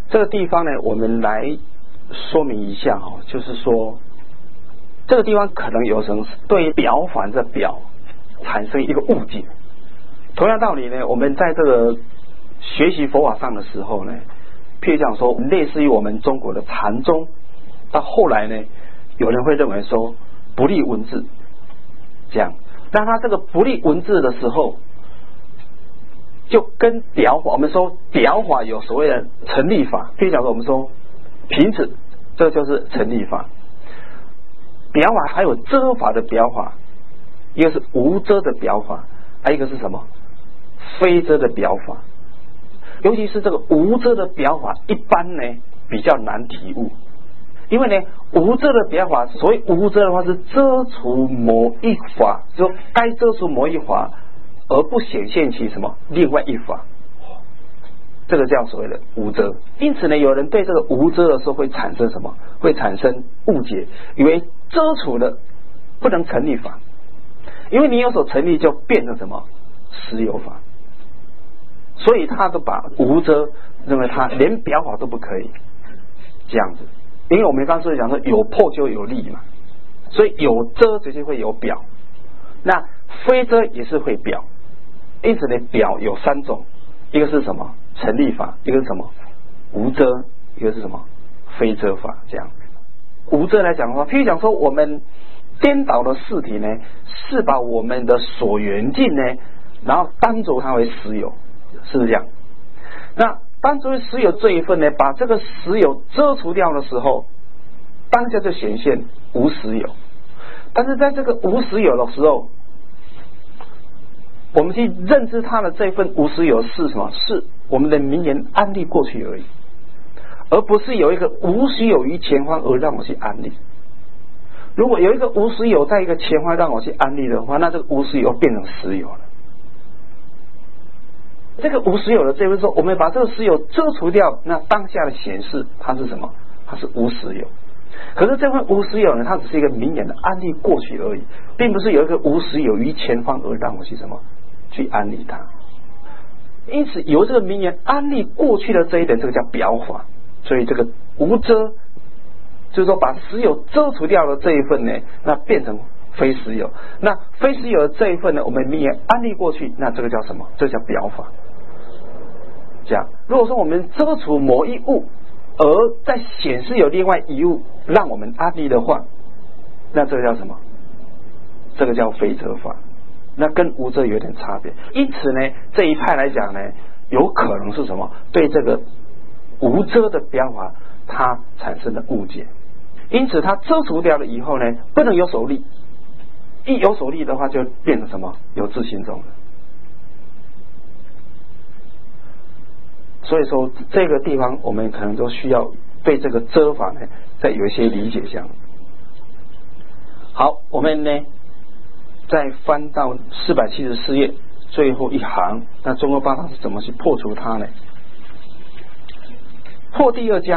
这个地方呢，我们来说明一下哈，就是说这个地方可能有人对表法这表产生一个误解。同样道理呢，我们在这个学习佛法上的时候呢，譬如讲说，类似于我们中国的禅宗，到后来呢，有人会认为说不立文字，这样，那他这个不立文字的时候，就跟表法，我们说表法有所谓的成立法，譬如讲说我们说瓶子，这个就是成立法。表法还有遮法的表法，一个是无遮的表法，还有一个是什么？非遮的表法。尤其是这个无遮的表法，一般呢比较难体悟，因为呢无遮的表法，所谓无遮的话是遮除某一法，就该遮除某一法而不显现其什么另外一法，这个叫所谓的无遮。因此呢，有人对这个无遮的时候会产生什么？会产生误解，以为遮除的不能成立法，因为你有所成立就变成什么实有法，所以他都把无遮认为他连表法都不可以这样子。因为我们刚才讲说有破就有立嘛，所以有遮直接会有表，那非遮也是会表。因此呢，表有三种，一个是什么成立法，一个是什么无遮，一个是什么非遮法。这样无遮来讲的话，譬如讲说我们颠倒的事体呢，是把我们的所缘境呢，然后当作它为实有，是不是这样？那当作为实有这一份呢，把这个实有遮除掉的时候，当下就显现无实有。但是在这个无实有的时候，我们去认知它的这份无实有是什么？是我们的名言安立过去而已，而不是有一个无实有于前方而让我去安立。如果有一个无实有在一个前方让我去安立的话，那这个无实有变成实有了。这个无实有的这份说，我们把这个实有遮除掉，那当下的显示它是什么？它是无实有。可是这份无实有呢，它只是一个明眼的安立过去而已，并不是有一个无实有于前方而让我去什么去安立它。因此由这个明眼安立过去的这一点，这个叫表法。所以这个无遮就是说把实有遮除掉的这一份呢，那变成非实有。那非实有的这一份呢，我们明眼安立过去，那这个叫什么？这叫表法。这样，如果说我们遮除某一物，而在显示有另外一物让我们安立的话，那这个叫什么？这个叫非遮法。那跟无遮有点差别。因此呢，这一派来讲呢，有可能是什么？对这个无遮的表法，它产生了误解。因此它遮除掉了以后呢，不能有所立，一有所立的话，就变成什么？有自性中了。所以说这个地方我们可能都需要对这个遮法呢再有一些理解项。好，我们呢再翻到474页最后一行，那中国八大是怎么去破除它呢？破第二家，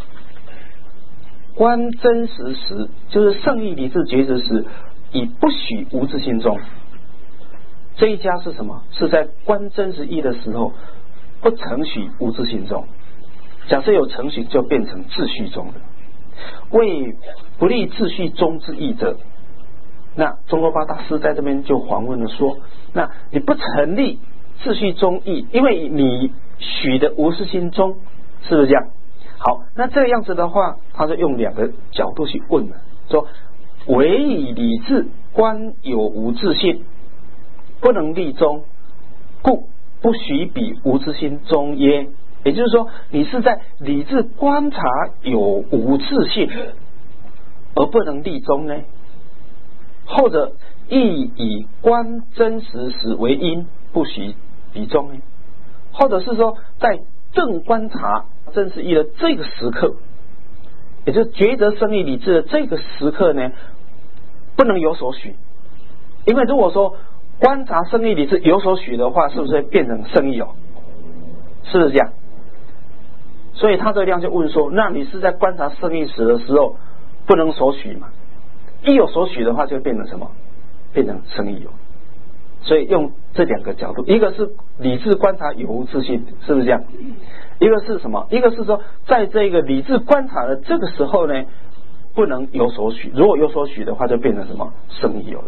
观真实时，就是圣意理智觉知时，以不许无自性中。这一家是什么？是在观真实义的时候不承许无自性中，假设有承许就变成秩序中的。为不立秩序中之义者，那中国八大师在这边就反问了说，那你不成立秩序中义，因为你许的无自性中，是不是这样？好，那这样子的话，他就用两个角度去问了，说唯以理智观有无自性，不能立中，故不许彼无自性中耶？也就是说，你是在理智观察有无自性，而不能立中呢？后者亦以观真实时为因，不许彼中呢？或者是说，在正观察真实义的这个时刻，也就是觉得生理理智的这个时刻呢，不能有所许。因为如果说观察生理理智有所许的话，是不是会变成生意有？是不是这样？所以他这个地方就问说，那你是在观察生意时的时候不能所许嘛？一有所许的话，就会变成什么？变成生意有。所以用这两个角度，一个是理智观察有无自信，是不是这样？一个是什么？一个是说，在这个理智观察的这个时候呢，不能有所许，如果有所许的话，就变成什么？生意有了。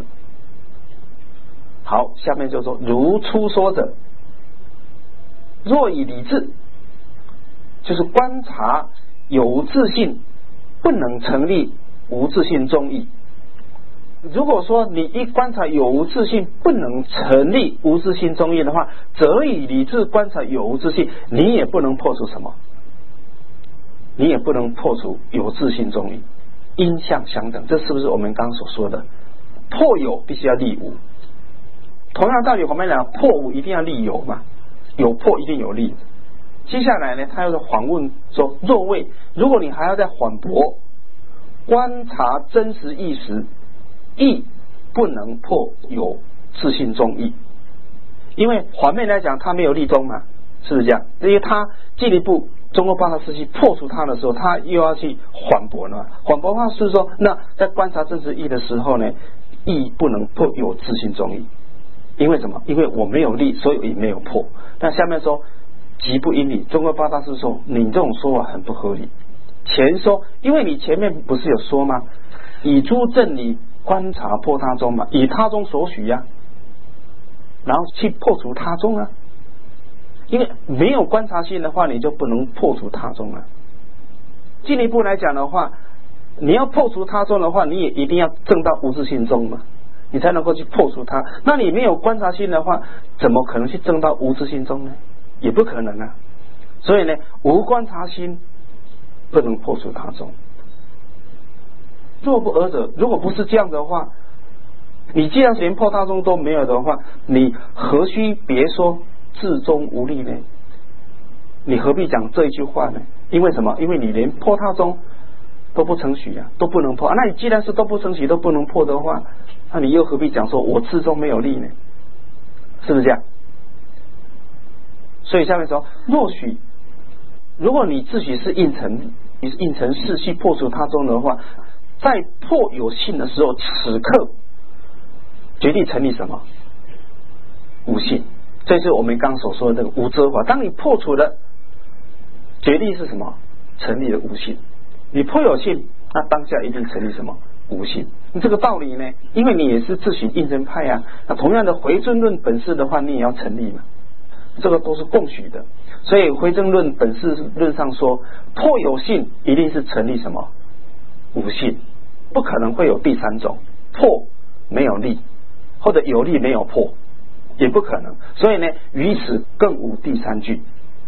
好，下面就说如初说者，若以理智，就是观察有自信不能成立无自信中义。如果说你一观察有无自信不能成立无自信中义的话，则以理智观察有无自信，你也不能破除什么？你也不能破除有自信中义，因相相等。这是不是我们刚刚所说的破有必须要立无？同样道理，我们讲破无一定要立有嘛，有破一定有立。接下来呢，他又是反问说：若谓，如果你还要再反驳，观察真实意时，义不能破有自信中义，因为反面来讲，他没有立中嘛，是不是这样？因为他进一步中国八大时期破除他的时候，他又要去反驳了。反驳的话是说，那在观察真实义的时候呢，义不能破有自信中义，因为什么？因为我没有立，所以也没有破。但下面说极不因理，中国八大师说你这种说法很不合理。前说，因为你前面不是有说吗？以诸正理观察破他中嘛，以他中所许呀，然后去破除他中啊。因为没有观察性的话，你就不能破除他中啊。进一步来讲的话，你要破除他中的话，你也一定要证到无自性中嘛，你才能够去破除它。那你没有观察性的话，怎么可能去证到无自性中呢？也不可能啊。所以呢，无观察心不能破除他中。若不尔者，如果不是这样的话，你既然连破他中都没有的话，你何须别说自中无力呢？你何必讲这一句话呢？因为什么？因为你连破他中都不承许啊，都不能破啊。那你既然是都不承许都不能破的话，那你又何必讲说我自中没有力呢？是不是这样？所以下面说，若许，如果你自己是应成，你是应成事去破除他中的话，在破有性的时候，此刻决定成立什么？无性。这是我们刚刚所说的这个无遮法。当你破除了，决定是什么？成立了无性。你破有性，那当下一定成立什么？无性。这个道理呢，因为你也是自诩应成派啊，那同样的回正论本事的话，你也要成立嘛，这个都是共许的。所以回正论本事论上说，破有性一定是成立什么？无性，不可能会有第三种，破没有立，或者有立没有破，也不可能。所以呢，于此更无第三句。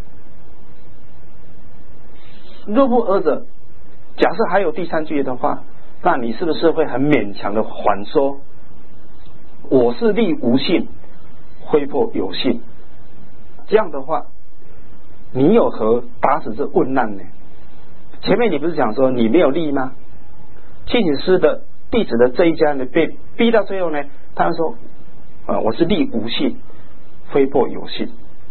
若不尔者，假设还有第三句的话，那你是不是会很勉强的还说我是立无性挥破有性？这样的话，你有何打死这问难呢？前面你不是讲说你没有立吗？净土师的弟子的这一家呢，被逼到最后呢，他们说我是立无性挥破有性。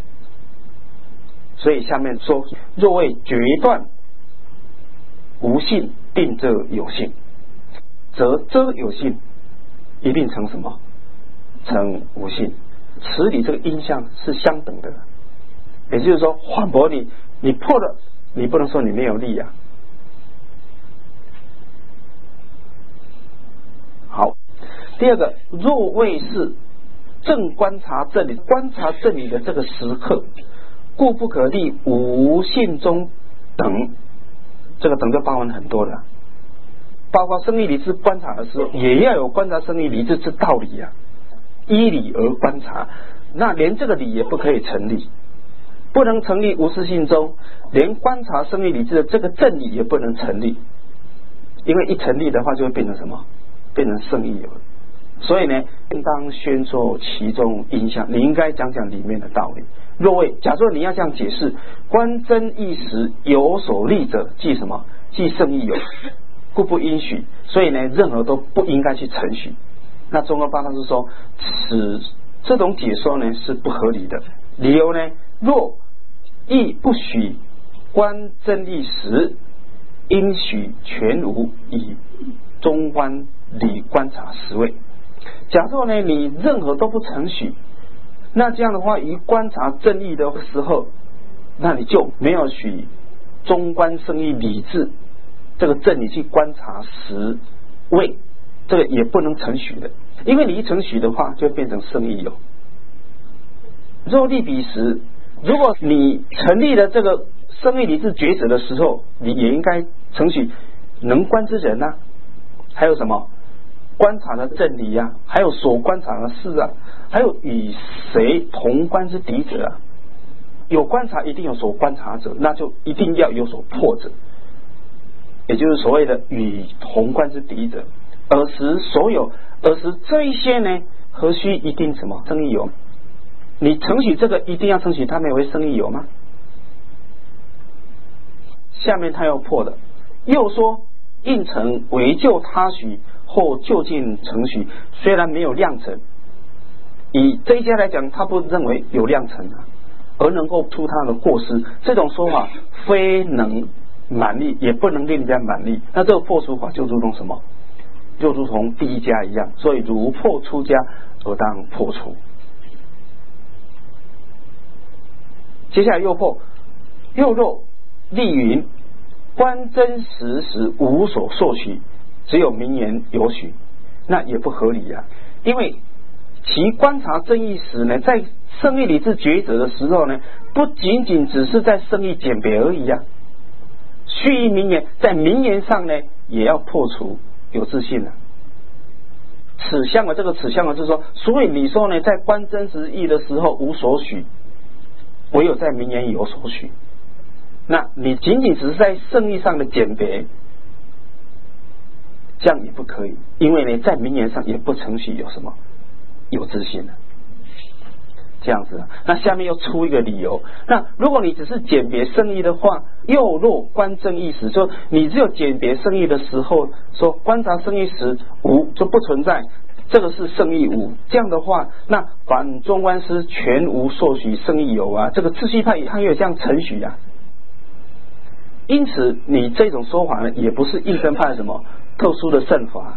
所以下面说，若为决断无性定遮有性，则遮有性一定成什么？成无性。此理这个因相是相等的，也就是说反驳你破了，你不能说你没有力啊。好，第二个，若谓是正观察正理，观察正理的这个时刻，故不可立无性中等。这个等就包含很多了，包括生理理智观察的时候，也要有观察生理理智之道理啊，依理而观察，那连这个理也不可以成立，不能成立无自性中，连观察生理理智的这个正理也不能成立，因为一成立的话就会变成什么？变成圣义有了。所以呢，应当宣说其中因相，你应该讲讲里面的道理。若谓假设你要这样解释，观真义时有所立者，即什么？即圣义有，故不应许。所以呢，任何都不应该去承许。那中国八大师说，这种解说呢是不合理的。理由呢，若义不许观真义时，应许全无以中观理观察实位。假设呢，你任何都不承许， 那这样的话，一观察正义的时候，那你就没有许中观生义理智这个正理去观察实位，这个也不能承许的，因为你一承许的话，就变成生义有。若立彼时，如果你成立了这个生义理智抉择的时候，你也应该承许能观之人啊，还有什么观察的正理啊，还有所观察的事啊，还有与谁同观之敌者啊。有观察一定有所观察者，那就一定要有所破者，也就是所谓的与同观之敌者。尔时这一些呢，何须一定什么生义有？你承许这个一定要承许他们为生义有吗？下面他要破的，又说应承为就他许或就近承许，虽然没有量成，以这一家来讲，他不认为有量成啊，而能够出他的过失，这种说法非能满利，也不能令人家满利。那这个破除法就如同什么？就如同第一家一样，所以如破出家而当破除。接下来又破，又若立云观真实时无所受许，只有名言有许，那也不合理啊。因为其观察正义时呢，在生义理智抉择的时候呢，不仅仅只是在生义鉴别而已啊。须臾名言，在名言上呢，也要破除有自信了。此相的这个此相的就是说，所以你说呢，在观真实义的时候无所许，唯有在名言有所许。那你仅仅只是在圣义上的鉴别，这样也不可以，因为呢，在名言上也不承许有什么有自信的。这样子，那下面又出一个理由。那如果你只是鉴别圣义的话，又若观正义时，说你只有鉴别圣义的时候，说观察圣义时无就不存在，这个是圣义无。这样的话，那反中观师全无受许圣义有啊，这个秩序派他也有这样承许啊。因此，你这种说法呢，也不是应声派什么特殊的圣法。